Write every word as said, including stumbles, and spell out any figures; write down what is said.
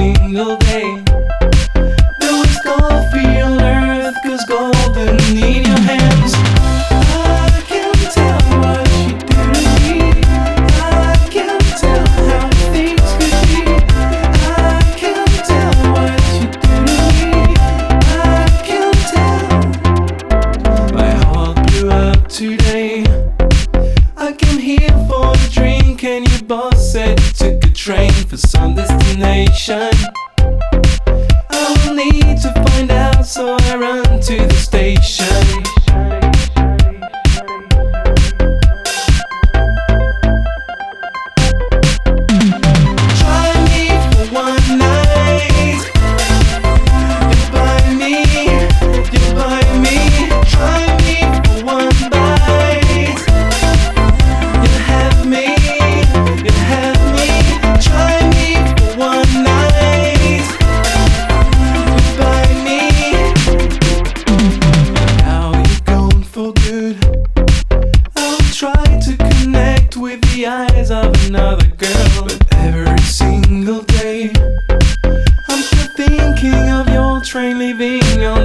single day. There was coffee on earth, cause golden in your hands. I can tell what you do to me. I can tell how things could be. I can tell what you do to me. I can tell. My heart blew up today. I came here for a drink and your boss said you took a train for some destination. I will need to find out, so I run to the station. Try me for one night. You buy me, you buy me. Try me for one bite. You have me, you have me. Try me for one night. You buy me. Now you're gone for good. I'll try to connect with the eyes of another girl, but every single day I'm still thinking of your train leaving on